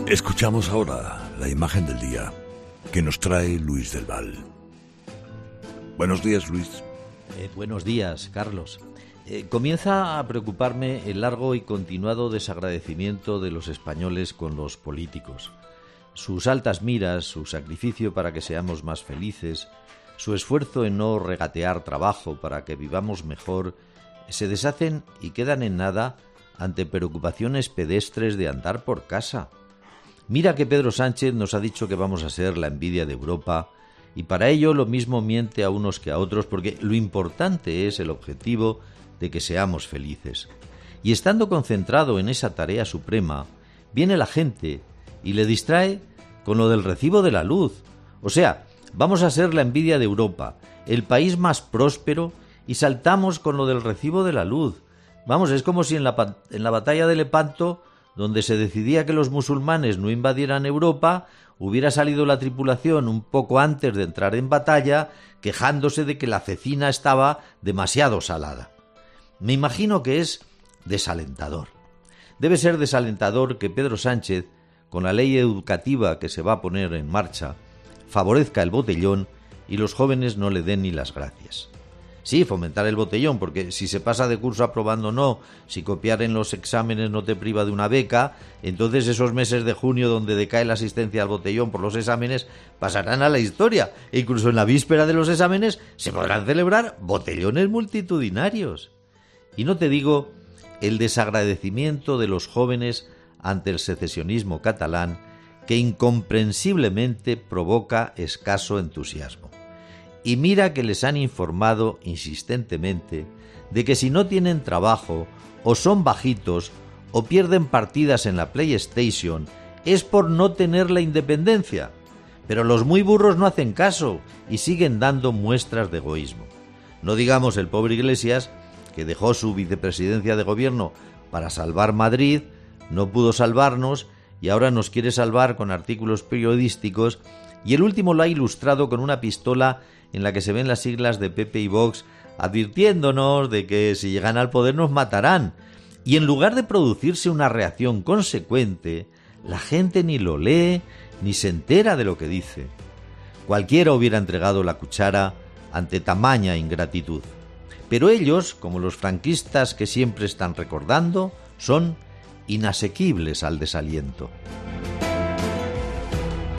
Escuchamos ahora la imagen del día que nos trae Luis del Val. Buenos días, Luis. Buenos días, Carlos. Comienza a preocuparme el largo y continuado desagradecimiento de los españoles con los políticos. Sus altas miras, su sacrificio para que seamos más felices, su esfuerzo en no regatear trabajo para que vivamos mejor, se deshacen y quedan en nada ante preocupaciones pedestres de andar por casa. Mira que Pedro Sánchez nos ha dicho que vamos a ser la envidia de Europa, y para ello lo mismo miente a unos que a otros, porque lo importante es el objetivo de que seamos felices. Y estando concentrado en esa tarea suprema, viene la gente y le distrae con lo del recibo de la luz. O sea, vamos a ser la envidia de Europa, el país más próspero, y saltamos con lo del recibo de la luz. Vamos, es como si en la batalla de Lepanto, donde se decidía que los musulmanes no invadieran Europa, hubiera salido la tripulación un poco antes de entrar en batalla, quejándose de que la cecina estaba demasiado salada. Me imagino que es desalentador. Debe ser desalentador que Pedro Sánchez, con la ley educativa que se va a poner en marcha, favorezca el botellón y los jóvenes no le den ni las gracias. Sí, fomentar el botellón, porque si se pasa de curso aprobando no, si copiar en los exámenes no te priva de una beca, entonces esos meses de junio donde decae la asistencia al botellón por los exámenes pasarán a la historia, e incluso en la víspera de los exámenes se podrán celebrar botellones multitudinarios. Y no te digo el desagradecimiento de los jóvenes ante el secesionismo catalán, que incomprensiblemente provoca escaso entusiasmo. Y mira que les han informado insistentemente de que si no tienen trabajo, o son bajitos, o pierden partidas en la PlayStation, es por no tener la independencia. Pero los muy burros no hacen caso y siguen dando muestras de egoísmo. No digamos el pobre Iglesias, que dejó su vicepresidencia de gobierno para salvar Madrid, no pudo salvarnos y ahora nos quiere salvar con artículos periodísticos, y el último lo ha ilustrado con una pistola en la que se ven las siglas de PP y Vox, advirtiéndonos de que si llegan al poder nos matarán. Y en lugar de producirse una reacción consecuente, la gente ni lo lee ni se entera de lo que dice. Cualquiera hubiera entregado la cuchara ante tamaña ingratitud. Pero ellos, como los franquistas que siempre están recordando, son inasequibles al desaliento.